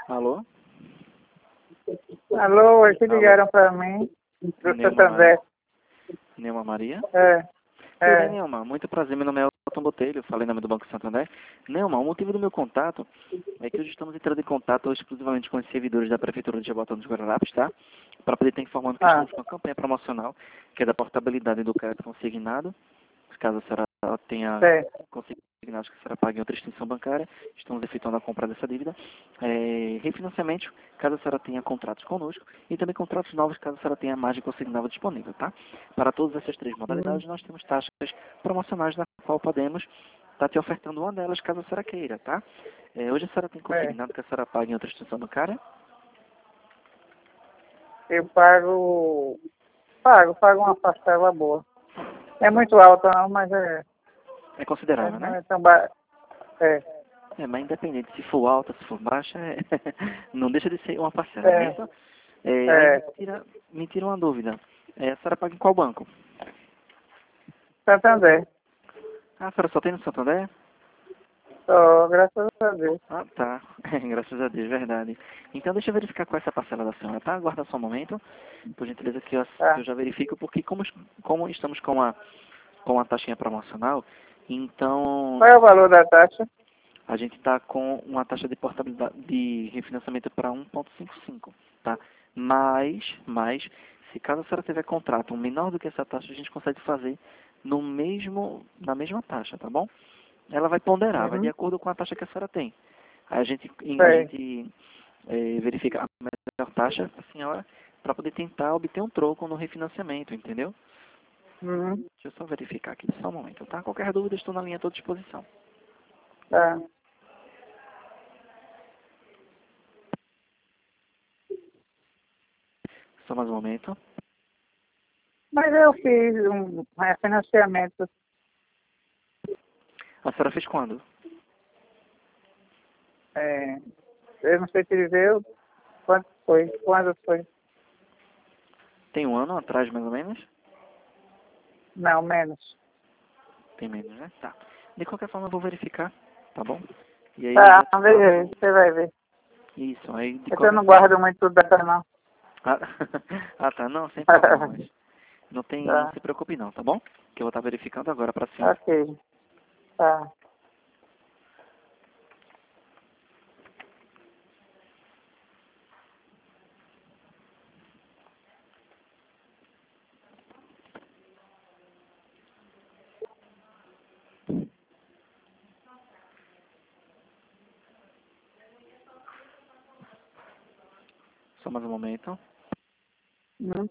Alô? Alô, eles Alô? ligaram para mim, do Neuma Santander. Maria? Neuma Maria? É, Tudo bem, é. Neuma? Muito prazer, meu nome é Elton Botelho, falei em nome do Banco Santander. Neuma, o motivo do meu contato é que hoje estamos entrando em contato exclusivamente com os servidores da Prefeitura de Jabotão dos Guararapes, tá? Para poder estar informando que Ah, estamos com uma campanha promocional, que é da portabilidade do crédito consignado, caso a senhora tenha é. consignados que a senhora pague em outra instituição bancária, estamos efetuando a compra dessa dívida. Refinanciamento, caso a senhora tenha contratos conosco, e também contratos novos, caso a senhora tenha margem consignável disponível, tá? Para todas essas três modalidades, nós temos taxas promocionais na qual podemos estar te ofertando uma delas, caso a senhora queira, tá? Hoje a senhora tem É. consignado que a senhora pague em outra instituição bancária? Eu pago uma parcela boa. É muito alta não, mas É considerável, não né? é tão barato. É, Mas independente se for alta, se for baixa, não deixa de ser uma parcela, não é é, isso? Aí é. me tira uma dúvida. A senhora paga em qual banco? Santander. Ah, a senhora só tem no Santander? Só, graças a Deus. Ah, tá. Graças a Deus, verdade. Então deixa eu verificar qual é essa parcela da senhora, tá? Aguarda só um momento, por gentileza, que eu Tá. já verifico, porque como estamos com a taxinha promocional, então Qual é o valor da taxa? a gente está com uma taxa de portabilidade de refinanciamento para 1,55, tá? Mas, se caso a senhora tiver contrato menor do que essa taxa, a gente consegue fazer na mesma taxa, tá bom? Ela vai ponderar, vai de Uhum. acordo com a taxa que a senhora tem. Aí a É. gente verifica a melhor taxa para a senhora para poder tentar obter um troco no refinanciamento, entendeu? Uhum. Deixa eu só verificar aqui, só um momento, tá? Qualquer dúvida, estou na linha à tua disposição. Tá. Só mais um momento. Mas eu fiz um refinanciamento. A senhora fez quando? É, eu não sei te dizer quanto foi. Quando foi? Tem um ano atrás, mais ou menos? Não, menos. Tem menos, né? Tá. De qualquer forma, eu vou verificar, tá bom? E aí eu Tá, já te veja aí, passo você vai ver. isso. Aí, de É que eu qualquer não forma... guardo muito data, não. Ah, ah, tá. Não, sem problemas. Não Tá, se preocupe não, tá bom? Que eu vou estar verificando agora para a senhora. ok. Tá. Só mais um momento. Hum.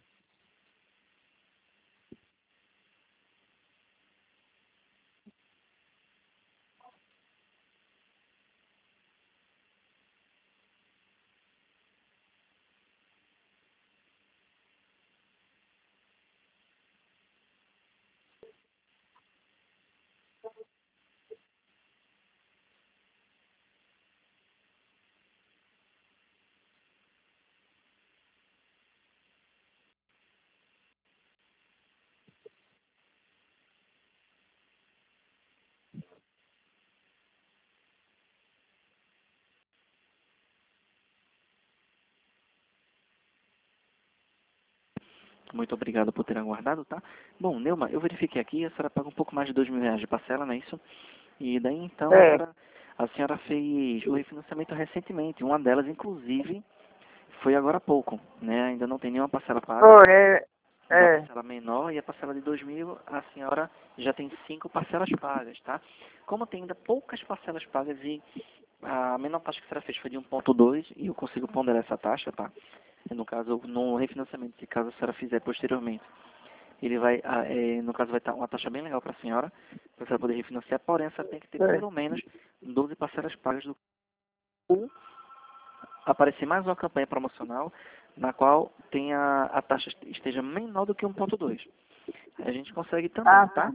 Muito obrigado por ter aguardado, tá? Bom, Neuma, eu verifiquei aqui, a senhora paga um pouco mais de R$ 2.000 de parcela, não é isso? E daí então É. a senhora fez o refinanciamento recentemente. Uma delas, inclusive, foi agora há pouco, né? Ainda não tem nenhuma parcela paga. Foi, Da é. parcela menor e a parcela de 2.000, a senhora já tem 5 parcelas pagas, tá? Como tem ainda poucas parcelas pagas e a menor taxa que a senhora fez foi de 1,2 e eu consigo ponderar essa taxa, tá? No caso, no refinanciamento, se caso a senhora fizer posteriormente, ele vai, no caso, vai estar uma taxa bem legal para a senhora poder refinanciar, porém, a senhora tem que ter É. pelo menos 12 parcelas pagas do ou aparecer mais uma campanha promocional na qual tenha a taxa esteja menor do que 1,2. A gente consegue também, Ah, tá? tá.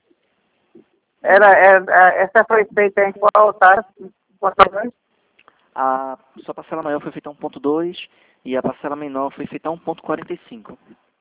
Essa foi feita em qual taxa? Português? A sua parcela maior foi feita a 1,2 e a parcela menor foi feita a 1,45.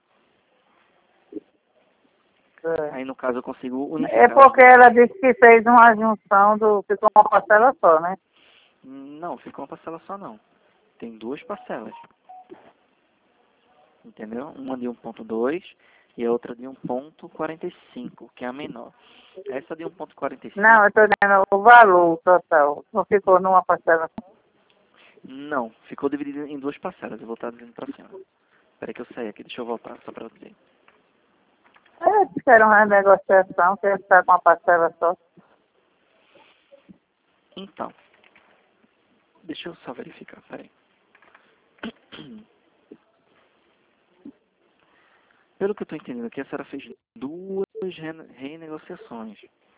Aí, no caso, eu consigo É unificar as porque duas. ela disse que fez uma junção ficou uma parcela só, né? Não, ficou uma parcela só não. Tem duas parcelas. Entendeu? Uma de 1.2 e a outra de 1.45, que é a menor. Essa de 1.45, Não, eu estou dando o valor total. Não ficou numa parcela. não, ficou dividido em duas parcelas. Eu vou estar dizendo para a senhora. Espera que eu saia aqui, deixa eu voltar só para dizer. É, disseram uma negociação que está com uma parcela só. Então, deixa eu só verificar, peraí. Pelo que eu estou entendendo aqui, a senhora fez duas renegociações,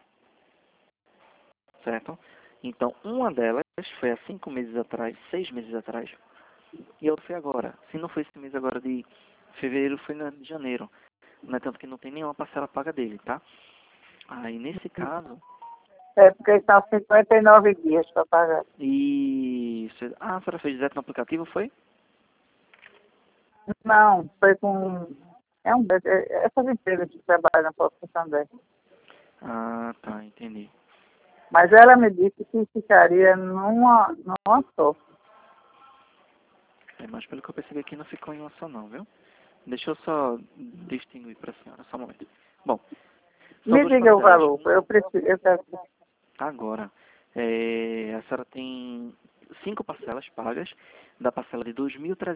certo? Então, uma delas foi há 5 meses atrás, 6 meses atrás, e a outra foi agora. Se não foi esse mês agora de fevereiro, foi de janeiro. Não é tanto que não tem nenhuma parcela paga dele, tá? Aí, nesse caso, É porque são 59 dias para pagar. isso... Ah, a senhora fez direto no aplicativo, foi? Não, foi com... essas empresas que trabalham na Porto Santander. Ah, tá, entendi. Mas ela me disse que ficaria numa só. É, mas pelo que eu percebi aqui, não ficou em uma só não, viu? Deixa eu só distinguir para a senhora, só um momento. Bom, são Me duas diga o parcelas. valor, eu preciso, eu quero... Agora, a senhora tem 5 parcelas pagas da parcela de R$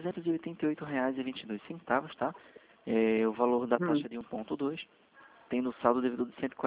2.388,22, tá? O valor da Hum. taxa de 1.2, tendo saldo devedor de R$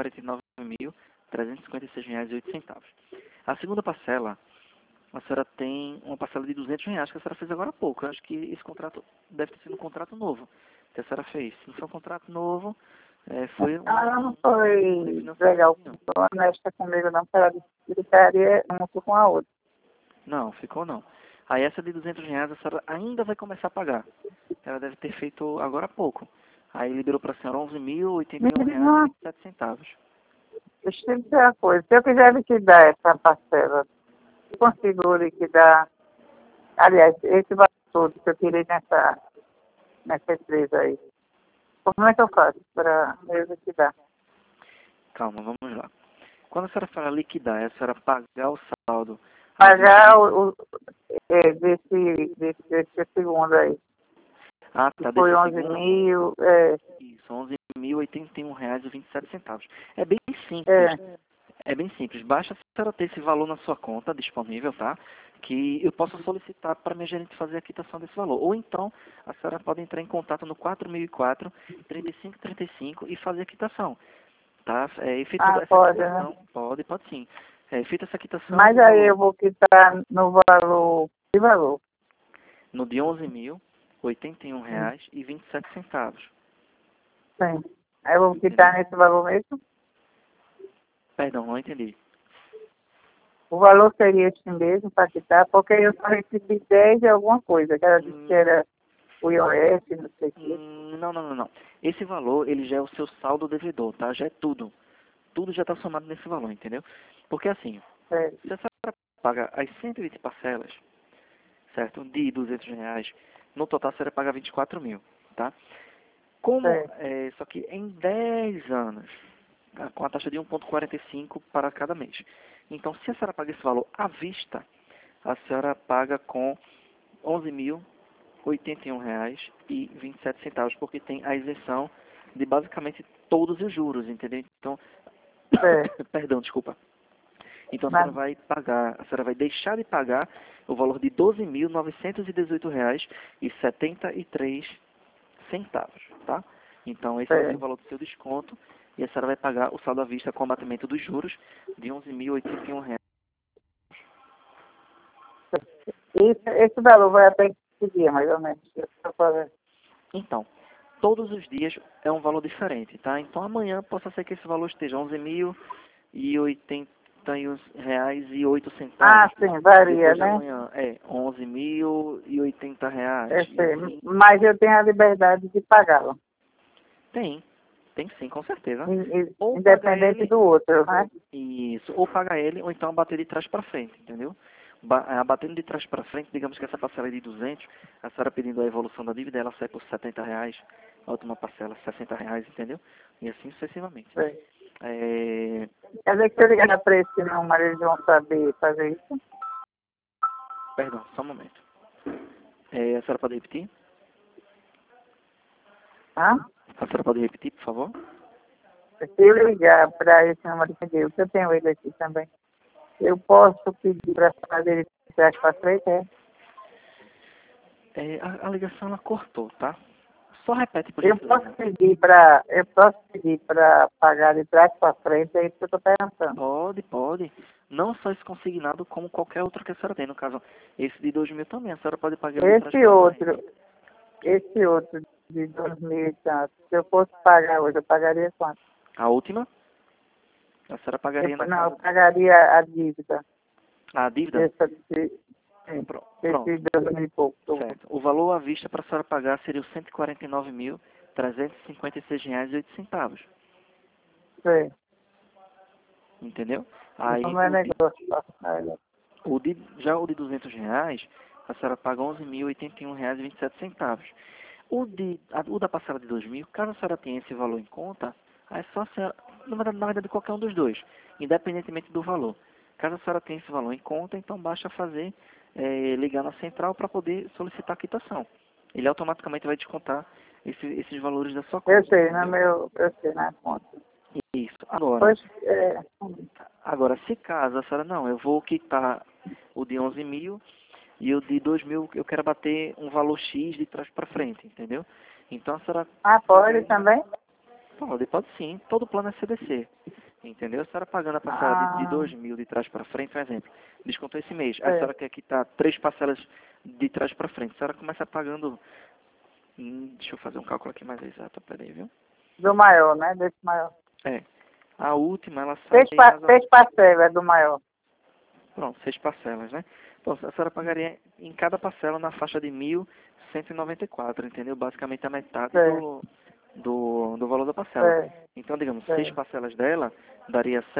149.356,08. A segunda parcela, a senhora tem uma parcela de R$ 200 que a senhora fez agora há pouco. Eu acho que esse contrato deve ter sido um contrato novo que a senhora fez. Se não foi um contrato novo, foi Ela não um foi legal, refinanciamento. honesta comigo, não, porque ela disse que ficaria uma com a outra. Não, ficou não. Aí essa de R$ 200 a senhora ainda vai começar a pagar. Ela deve ter feito agora há pouco. Aí liberou para a senhora R$ Me diga uma 11.081,27. Deixa eu dizer uma coisa. Se eu quiser liquidar essa parcela, eu consigo liquidar. Aliás, esse valor todo que eu tirei nessa empresa aí. Como é que eu faço para eu liquidar? Calma, vamos lá. Quando a senhora fala liquidar, é a senhora pagar o saldo à vista Pagar de... desse segundo aí. Ah, Que tá, foi desse 11 segundo. mil. Isso, R$ 11.081,27. É bem simples. É. É bem simples. Basta a senhora ter esse valor na sua conta disponível, tá? Que eu posso solicitar para minha gerente fazer a quitação desse valor. Ou então, a senhora pode entrar em contato no 4004-3535 e fazer a quitação, tá? Efetua essa Pode, né? quitação. Pode sim. Feita essa quitação, Mas o aí eu valor vou quitar no valor. Que valor? no de R$ 11.081,27. Sim. Aí eu vou Entendeu? quitar nesse valor mesmo? Perdão, não entendi. O valor seria esse mesmo para quitar, porque eu só recebi 10 de alguma coisa, que ela disse que Hum, era o IOS, não sei o quê. não. Esse valor, ele já é o seu saldo devedor, tá? Já é tudo. Tudo já está somado nesse valor, entendeu? Porque assim, É, se a senhora paga as 120 parcelas, certo? De R$ 200, no total a senhora paga 24 mil, tá? Como, é, só que em 10 anos, tá? Com a taxa de 1,45 para cada mês. Então, se a senhora paga esse valor à vista, a senhora paga com R$ 11.081,27, porque tem a isenção de basicamente todos os juros, entendeu? Então, é. perdão, desculpa. Então a Mas, senhora vai pagar, a senhora vai deixar de pagar o valor de R$ 12.918,73, tá? Então esse vai ser é. o valor do seu desconto e a senhora vai pagar o saldo à vista com o abatimento dos juros de R$ 11.081. Esse valor vai até que dia, mais ou menos? Eu tô fazendo. Então, todos os dias é um valor diferente, tá? Então amanhã possa ser que esse valor esteja R$ 11.081,08. Sim, varia, Depois de né? amanhã é R$ 11.080. E Sei. assim, Mas eu tenho a liberdade de pagá-lo, tem sim, com certeza. Ou paga independente ele, do outro, né? isso, ou paga ele, ou então abater de trás para frente, entendeu? Abatendo de trás para frente, digamos que essa parcela é de 200, a senhora pedindo a evolução da dívida, ela sai por R$ 70, a última parcela R$ 60, entendeu? E assim sucessivamente. Sei. É, Quer dizer que se eu ligar para esse número, eles vão saber fazer isso? Perdão, só um momento. A senhora pode repetir? Hã? A senhora pode repetir, por favor? Se eu ligar para esse número que deu, que eu tenho ele aqui também, eu posso pedir para fazer ele de trás para frente, é? A ligação ela cortou, tá? Só repete por Eu gentileza. posso pedir para pagar de trás para frente, é isso que eu estou pensando. Pode. Não só esse consignado, como qualquer outro que a senhora tem. No caso, esse de 2.000 também. A senhora pode pagar de trás pra frente. Esse outro de 2.000 e tanto, se eu fosse pagar hoje, eu pagaria quanto? A última, a senhora pagaria na Não, eu casa... pagaria a dívida. A dívida? Pronto. Esse 2.000 e pouco. Certo. O valor à vista para a senhora pagar seria os R$ 149.356,08. Sim. Entendeu? Aí, Não é negócio. já o de R$ 200, a senhora paga R$ 11.081,27. O da parcela de 2.000, caso a senhora tenha esse valor em conta, aí só a senhora, na verdade, qualquer um dos dois, independentemente do valor. Caso a senhora tenha esse valor em conta, então basta ligar na central para poder solicitar a quitação. Ele automaticamente vai descontar esses valores da sua conta. Eu sei, entendeu? eu sei na conta. Isso. Agora, Pois, se caso a senhora, não, eu vou quitar o de 11.000 e o de 2.000 eu quero bater um valor X de trás para frente, entendeu? Então a senhora... pode também? Pode sim. Todo plano é CDC. Entendeu? A senhora pagando a parcela de 2.000 de trás para frente, um exemplo. Descontou esse mês. A senhora quer quitar 3 parcelas de trás para frente. A senhora começa pagando... deixa eu fazer um cálculo aqui mais exato. Peraí, viu? Do maior, né? Desse maior. A última, ela sai... 6 parcelas do maior. Pronto, 6 parcelas, né? Então, a senhora pagaria em cada parcela na faixa de 1.194, entendeu? Basicamente a metade do valor da parcela. Então, digamos, 6 parcelas dela daria R$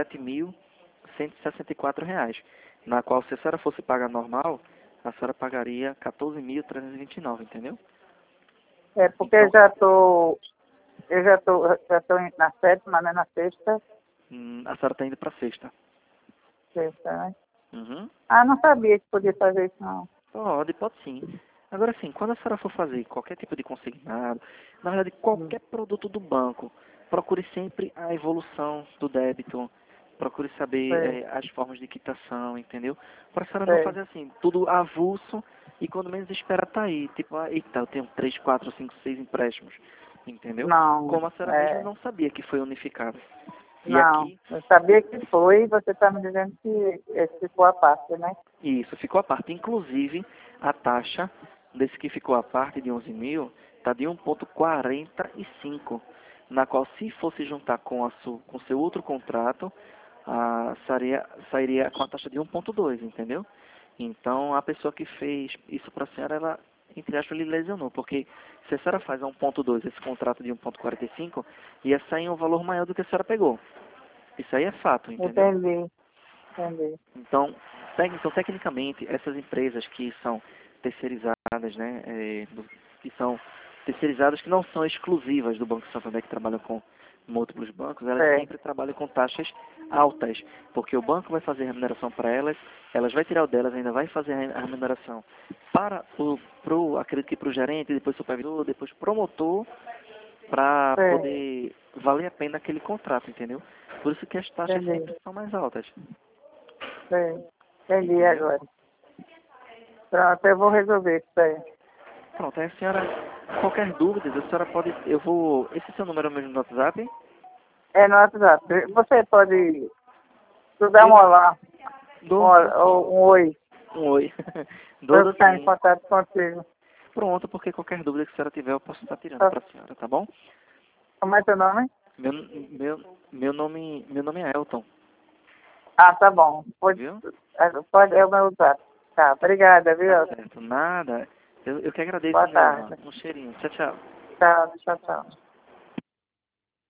7.164, na qual, se a senhora fosse pagar normal, a senhora pagaria R$ 14.329, entendeu? Porque então, eu já tô na sétima, né? Na sexta. A senhora está indo para sexta. Sexta, né? Uhum. Não sabia que podia fazer isso, não. Pode sim. Agora sim, quando a senhora for fazer qualquer tipo de consignado, na verdade qualquer produto do banco, procure sempre a evolução do débito, procure saber as formas de quitação, entendeu? Para a senhora não fazer assim, tudo avulso e quando menos espera tá aí. Tipo, eita, eu tenho 3, 4, 5, 6 empréstimos, entendeu? Não. Como a senhora mesmo não sabia que foi unificado. E Não, aqui, eu sabia que foi, você está me dizendo que esse ficou à parte, né? isso, ficou à parte. Inclusive, a taxa desse que ficou à parte de 11.000 está de 1,45, na qual, se fosse juntar com o seu outro contrato, sairia com a taxa de 1,2, entendeu? Então, a pessoa que fez isso para a senhora, ela, entre aspas, lhe lesionou, porque se a senhora faz a 1,2 esse contrato de 1,45, ia sair um valor maior do que a senhora pegou. Isso aí é fato, entendeu? Entendi. Então, tecnicamente, essas empresas que são terceirizadas, né, que são terceirizadas, que não são exclusivas do Banco Santander, que trabalham com múltiplos bancos, elas sempre trabalham com taxas altas, porque o banco vai fazer a remuneração para elas, elas vai tirar o delas, ainda vai fazer a remuneração para acredito que para o gerente, depois supervisor, depois promotor, para poder valer a pena aquele contrato, entendeu? Por isso que as taxas sempre são mais altas. Entendi agora. Pronto, eu vou resolver isso aí. Pronto, aí a senhora, qualquer dúvida, a senhora pode, esse seu número é o mesmo no WhatsApp? É no WhatsApp. Você pode dar um olá, um oi. Um oi. Para eu ficar em contato contigo. Pronto, porque qualquer dúvida que a senhora tiver, eu posso estar tirando para a senhora, tá bom? Como é teu nome? Meu nome é Elton. Tá bom. Viu? É o meu WhatsApp. Tá, obrigada, viu? Tá certo, nada. Eu que agradeço, Boa Nelma. tarde. Um cheirinho. Tchau, tchau. Tchau.